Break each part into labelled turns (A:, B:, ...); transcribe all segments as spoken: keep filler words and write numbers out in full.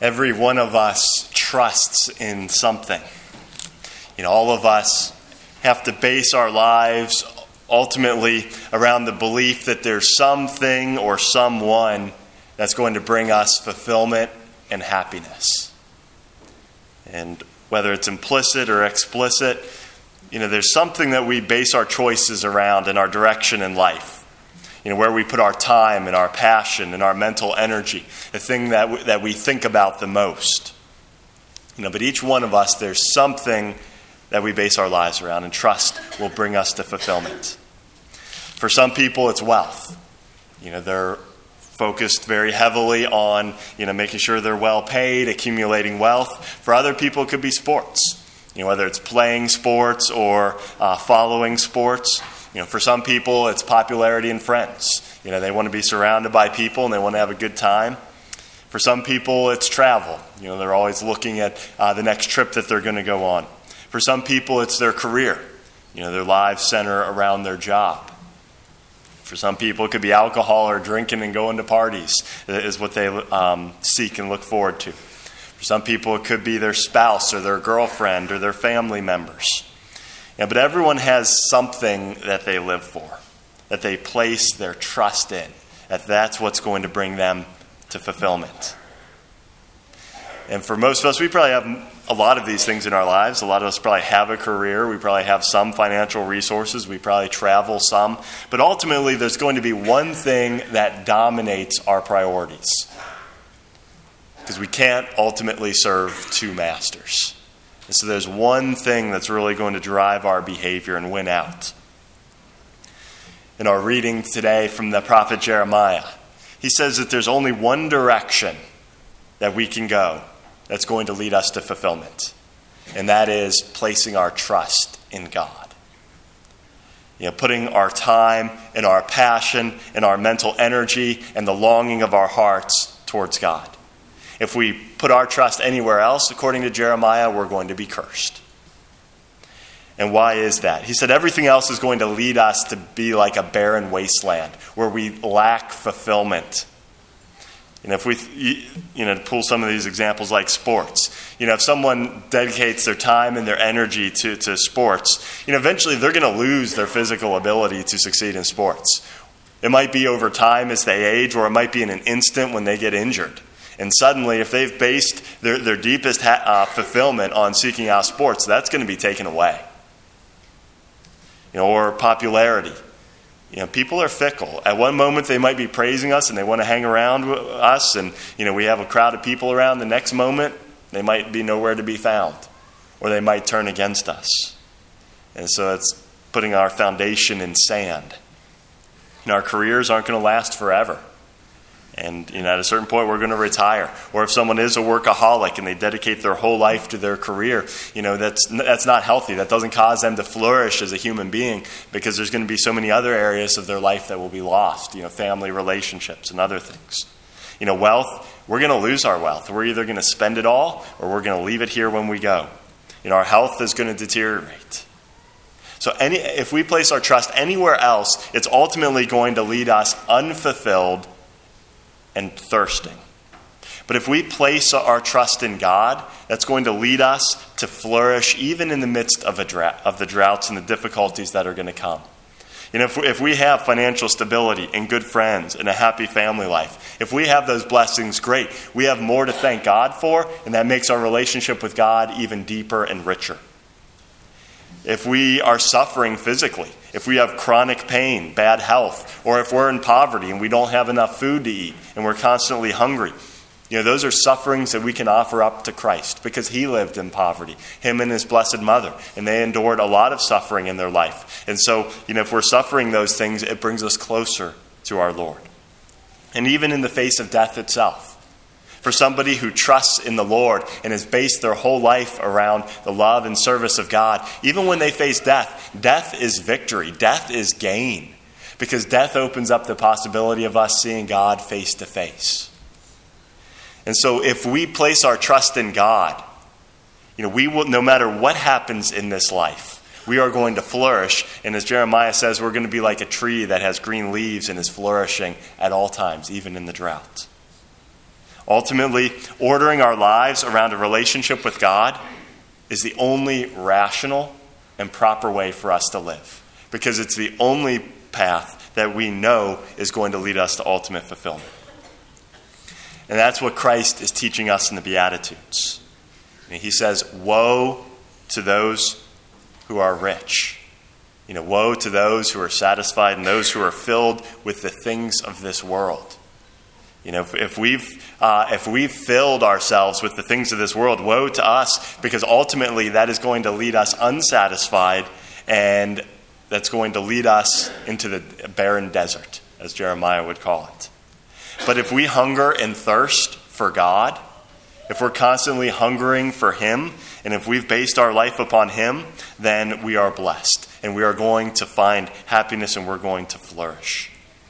A: Every one of us trusts in something. You know, all of us have to base our lives ultimately around the belief that there's something or someone that's going to bring us fulfillment and happiness. And whether it's implicit or explicit, you know, there's something that we base our choices around and our direction in life. You know, where we put our time and our passion and our mental energy, the thing that w- that we think about the most. You know, but each one of us, there's something that we base our lives around and trust will bring us to fulfillment. For some people, it's wealth. You know, they're focused very heavily on, you know, making sure they're well paid, accumulating wealth. For other people, it could be sports. You know, whether it's playing sports or uh, following sports. You know, for some people, it's popularity and friends. You know, they want to be surrounded by people and they want to have a good time. For some people, it's travel. You know, they're always looking at uh, the next trip that they're going to go on. For some people, it's their career. You know, their lives center around their job. For some people, it could be alcohol or drinking and going to parties is what they um, seek and look forward to. For some people, it could be their spouse or their girlfriend or their family members. Yeah, but everyone has something that they live for, that they place their trust in, that that's what's going to bring them to fulfillment. And for most of us, we probably have a lot of these things in our lives. A lot of us probably have a career. We probably have some financial resources. We probably travel some. But ultimately, there's going to be one thing that dominates our priorities. Because we can't ultimately serve two masters. And so there's one thing that's really going to drive our behavior and win out. In our reading today from the prophet Jeremiah, he says that there's only one direction that we can go that's going to lead us to fulfillment. And that is placing our trust in God. You know, putting our time and our passion and our mental energy and the longing of our hearts towards God. If we put our trust anywhere else, according to Jeremiah, we're going to be cursed. And why is that? He said everything else is going to lead us to be like a barren wasteland where we lack fulfillment. And if we, you know, to pull some of these examples like sports, you know, if someone dedicates their time and their energy to, to sports, you know, eventually they're going to lose their physical ability to succeed in sports. It might be over time as they age, or it might be in an instant when they get injured. And suddenly, if they've based their, their deepest ha- uh, fulfillment on seeking out sports, that's going to be taken away. You know, or popularity. You know, people are fickle. At one moment, they might be praising us and they want to hang around with us, and you know, we have a crowd of people around. The next moment, they might be nowhere to be found, or they might turn against us. And so, it's putting our foundation in sand. And our careers aren't going to last forever. And you know, at a certain point, we're going to retire. Or if someone is a workaholic and they dedicate their whole life to their career, you know, that's that's not healthy. That doesn't cause them to flourish as a human being, because there's going to be so many other areas of their life that will be lost. You know, family relationships and other things. You know, wealth. We're going to lose our wealth. We're either going to spend it all, or we're going to leave it here when we go. You know, our health is going to deteriorate. So, any if we place our trust anywhere else, it's ultimately going to lead us unfulfilled and thirsting. But if we place our trust in God, that's going to lead us to flourish even in the midst of a drought, of the droughts and the difficulties that are going to come. You know, if we, if we have financial stability and good friends and a happy family life, if we have those blessings, great. We have more to thank God for, and that makes our relationship with God even deeper and richer. If we are suffering physically, if we have chronic pain, bad health, or if we're in poverty and we don't have enough food to eat and we're constantly hungry, you know, those are sufferings that we can offer up to Christ, because he lived in poverty, him and his blessed mother, and they endured a lot of suffering in their life. And so, you know, if we're suffering those things, it brings us closer to our Lord. And even in the face of death itself, for somebody who trusts in the Lord and has based their whole life around the love and service of God, even when they face death, death is victory. Death is gain. Because death opens up the possibility of us seeing God face to face. And so if we place our trust in God, you know, we will, no matter what happens in this life, we are going to flourish. And as Jeremiah says, we're going to be like a tree that has green leaves and is flourishing at all times, even in the drought. Ultimately, ordering our lives around a relationship with God is the only rational and proper way for us to live, because it's the only path that we know is going to lead us to ultimate fulfillment. And that's what Christ is teaching us in the Beatitudes. And he says, woe to those who are rich. You know, woe to those who are satisfied and those who are filled with the things of this world. You know, if, if we've uh, if we've filled ourselves with the things of this world, woe to us, because ultimately that is going to lead us unsatisfied, and that's going to lead us into the barren desert, as Jeremiah would call it. But if we hunger and thirst for God, if we're constantly hungering for Him, and if we've based our life upon Him, then we are blessed, and we are going to find happiness, and we're going to flourish.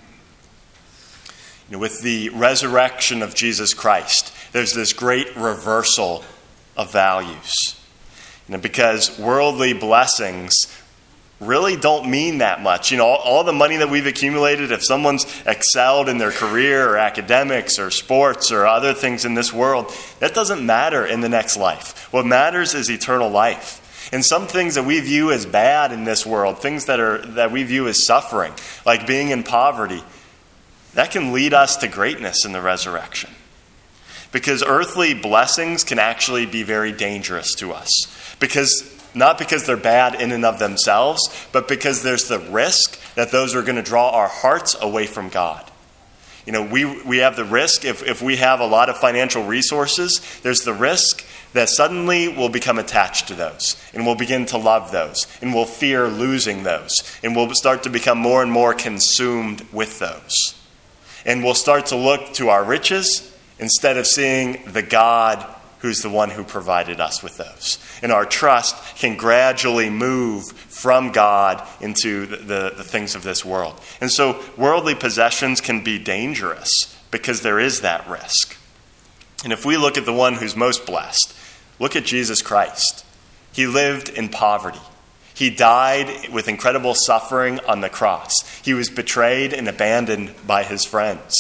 A: You know, with the resurrection of Jesus Christ, there's this great reversal of values. You know, because worldly blessings really don't mean that much. You know, all, all the money that we've accumulated, if someone's excelled in their career or academics or sports or other things in this world, that doesn't matter in the next life. What matters is eternal life. And some things that we view as bad in this world, things that are that we view as suffering, like being in poverty, that can lead us to greatness in the resurrection. Because earthly blessings can actually be very dangerous to us. Because not because they're bad in and of themselves, but because there's the risk that those are going to draw our hearts away from God. You know, we we have the risk, if, if we have a lot of financial resources, there's the risk that suddenly we'll become attached to those, and we'll begin to love those, and we'll fear losing those, and we'll start to become more and more consumed with those. And we'll start to look to our riches instead of seeing the God who's the one who provided us with those. And our trust can gradually move from God into the, the, the things of this world. And so worldly possessions can be dangerous because there is that risk. And if we look at the one who's most blessed, look at Jesus Christ. He lived in poverty. He died with incredible suffering on the cross. He was betrayed and abandoned by his friends.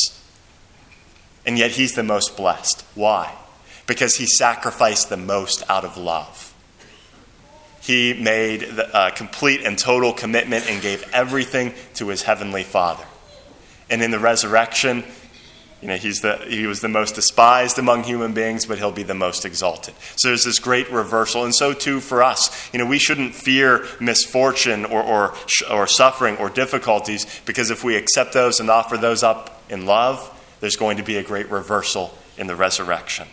A: And yet he's the most blessed. Why? Because he sacrificed the most out of love. He made a complete and total commitment and gave everything to his heavenly Father. And in the resurrection, you know, he's the, he was the most despised among human beings, but he'll be the most exalted. So there's this great reversal. And so too for us. You know, we shouldn't fear misfortune or, or, or suffering or difficulties, because if we accept those and offer those up in love, there's going to be a great reversal in the resurrection.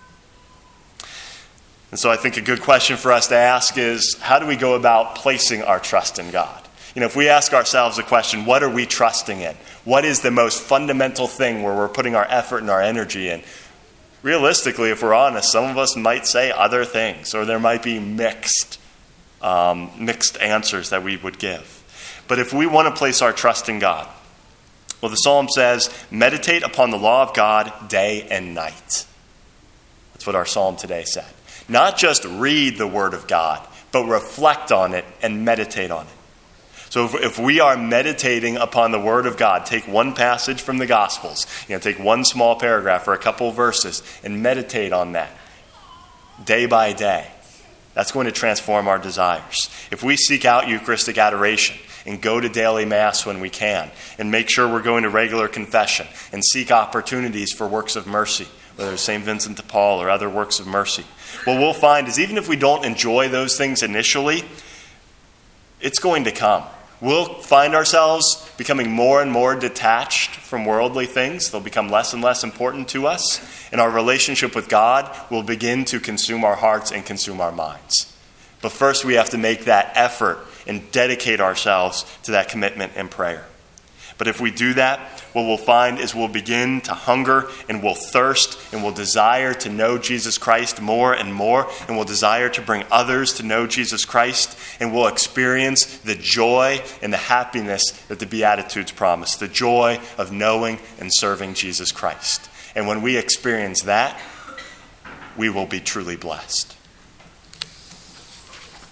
A: And so I think a good question for us to ask is, how do we go about placing our trust in God? You know, if we ask ourselves the question, what are we trusting in? What is the most fundamental thing where we're putting our effort and our energy in? Realistically, if we're honest, some of us might say other things, or there might be mixed, um, mixed answers that we would give. But if we want to place our trust in God, well, the Psalm says, meditate upon the law of God day and night. That's what our Psalm today said. Not just read the Word of God, but reflect on it and meditate on it. So if, if we are meditating upon the Word of God, take one passage from the Gospels, you know, take one small paragraph or a couple of verses and meditate on that day by day. That's going to transform our desires. If we seek out Eucharistic adoration and go to daily Mass when we can, and make sure we're going to regular confession and seek opportunities for works of mercy, whether it's Saint Vincent de Paul or other works of mercy, what we'll find is even if we don't enjoy those things initially, it's going to come. We'll find ourselves becoming more and more detached from worldly things. They'll become less and less important to us. And our relationship with God will begin to consume our hearts and consume our minds. But first we have to make that effort and dedicate ourselves to that commitment and prayer. But if we do that, what we'll find is we'll begin to hunger and we'll thirst and we'll desire to know Jesus Christ more and more, and we'll desire to bring others to know Jesus Christ, and we'll experience the joy and the happiness that the Beatitudes promise, the joy of knowing and serving Jesus Christ. And when we experience that, we will be truly blessed.